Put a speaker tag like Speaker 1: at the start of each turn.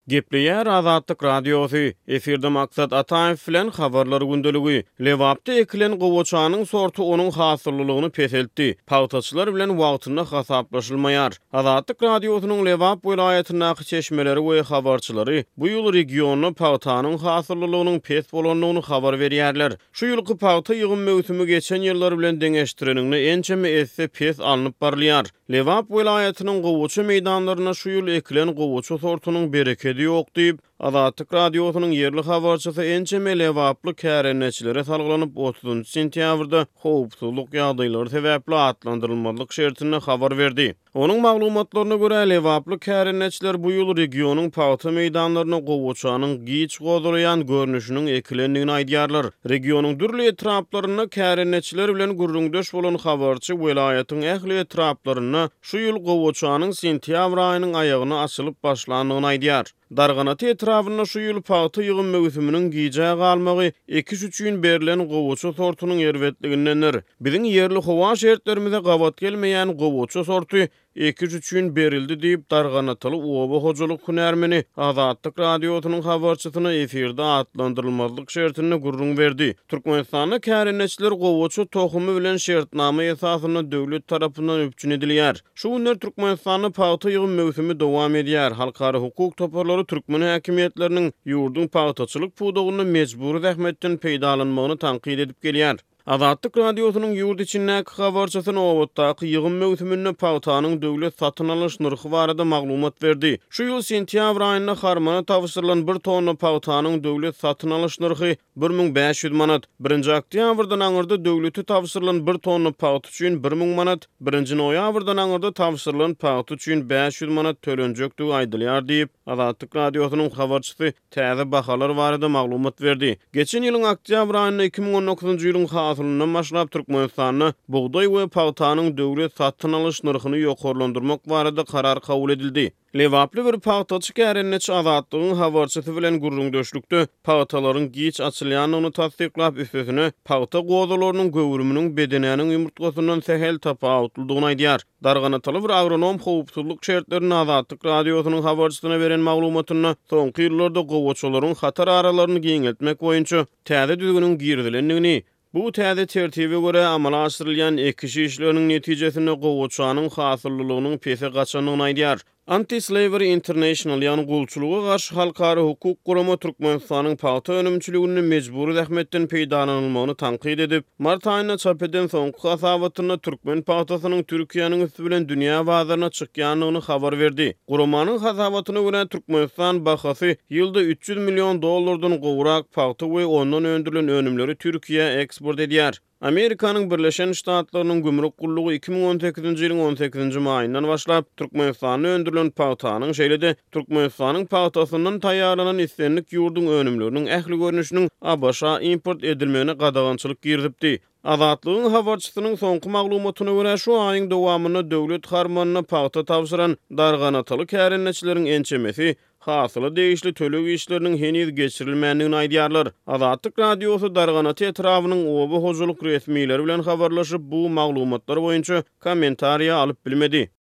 Speaker 1: Gepleýär Azatlyk radiosu. Eferde maksat Ataýew bilen habarlar gündöligi. Lewapda ekilen gowaçanyň sortu onuň hasyrlylygyny peseltdi. Pawtaçylar bilen wagtyna hasaplaşylmaýar. Azatlyk radiosynyň Lewap welaýatynyň çeşmeleri we habarçylary bu ýyl regiony pawtanyň hasyrlylygynyň pes bolanyny habar berýärler. Şu ýylky pawta ýygyn mewsumi geçen ýyllar bilen deňeşdirenigini ençeme esse pes alınıp barlyar. Lewap welaýatynyň gowaça meýdanlaryna şu ýyl ekilen gowaça sortunyň bereketi ýok diýip Azatlyk radiosynyň yerli habarçysy ençeme Lewaply kärenneçilere salgylanyp 30 sentýabrda howpsuzlyk ýagdaýlary sebäpli atlandyrylmalyk şertine habar berdi. Onuň maglumatlaryna görä Lewaply kärenneçiler bu ýyl regionyň pawta meýdanlaryna gowaçanyň giç gozulayan görnüşiniň ekilendigini aýdýarlar. Regionyň dürli etraplaryna kärenneçiler bilen gurrundaş bolan habarçy welaýatyň ähli etraplaryna şu ýyl gowaçanyň sentýabr aýynyň aýagyna açylyp başlandygyny aýdýar. Darganaty etrawyna şu ýyl pawta ýygyn mewsuminiň giýje galmagy 2-3 gün berilen gowaça sortunyň erwetligindendir. Biziň yerli howa şertlerimize gawat gelmeýän gowaça sorty 2-3 gün berildi diýip Darganatyly oba hojalyk hünärmeni Azatlyk radiosynyň habarçysyna eferde atlandyrylmalyk şertine gurrun berdi. Türkmenistanyň kärenneçiler gowaça tohumy bilen şertnama esasyna döwlet tarapyndan öpçün edilýär. Şu günler Türkmenistanyň pawta ýygyn mewsumi dowam edýär. Halkara hukuk toparlary türkmen häkimetleriniň ýurdun pawtaçylyk pudugyny mejburi zähmetden peýdalanmagyny tanqid edip gelýär. Azatlyk radiosynyň ýurt içindäki habarçysyna owatdaky ýygyn mewsumine pawtanyň döwlet satyn alyş narhy barada maglumat berdi. Şu ýyl sentýabr aýynda Harmana tawsyrylan 1 tonna pawtanyň döwlet satyn alyş narhy 1500 manat. 1-nji oktýabrdan aňyrda döwleti tawsyrylan 1 tonna pawt üçin 1000 manat, 1-nji noýabrdan aňyrda tawsyrylan pawt üçin 500 manat tölenjekdigi aýdylýar diýip Azatlyk radiosynyň habarçysy täze bahalar barada maglumat berdi. Geçen ýylyň oktýabr aýynda 2019-njy ýylyň hasylyndan başlap Türkmenistanyň buğday we pawtanyň döwlet satyn alyş narhyny ýokarlandyrmak barada karar kabul edildi. Lewaply bir pawtaçy kärenneçi Azatlygyň habarçysy bilen gurrundaşlykda pawtalaryň giç açylýanyny tasdiklap üstesine pawta gozalarynyň göwrüminiň bedeniniň ýumurtgasyndan sehel tapawutlygyny aýdýar. Darganatyly bir agronom howpsuzlyk şertlerini Azatlyk radiosynyň habarçysyna beren maglumatyna soňky ýyllarda gowaçalaryň hatar aralaryny giňeltmek boýunça täze düzgünüň girdilendigini, bu täze tertibe göre amala aşyrylýan ekişi işleriniň netijesinde gowaçanyň hasyrlylygynyň pese gaçanyny aýdýar. Anti-Slavery International ýani gulçuluga garşy halkara hukuk guramy Türkmenistanyň pawta önümçiligini mejburi zähmetden peýdalanylmagyny tanqid edip, mart aýyna çap eden soňky hasabatyna türkmen pawtasynyň Türkiýanyň üstü bilen dünýä bazaryna çykýanyny habar berdi. Guramanyň hasabatyna görä Türkmenistan bahasy ýylda 300 million dollardan gowrak pawta we ondan öndürilen önümleri Türkiýe eksport edýär. Amerikanyň Birleşen Ştatlarynyň gümrük gullugy 2018-nji ýylyň 18-nji maýyndan başlap Türkmenistanyň öndürilen pawtanyň şeýlede Türkmenistanyň pawtasyndan taýýarlanan istenlik ýurdun önümleriniň ähli görnüşiniň abaşa import edilmegine gadagançylyk girdipdi. Azatlygyň habarçysynyň soňky maglumatyna görä şu aýyň dowamyna döwlet harmanyna pawta tawsyran Darganatyly kärenneçileriň ençemesi hasyly değişli tölegi işleriniň heniz geçirilmändigini aýdýarlar. Azatlyk radiosy Darganaty etrawynyň oba hojalyk resmiýetleri bilen habarlaşyp bu maglumatlar boýunça kommentariýa alyp bilmedi.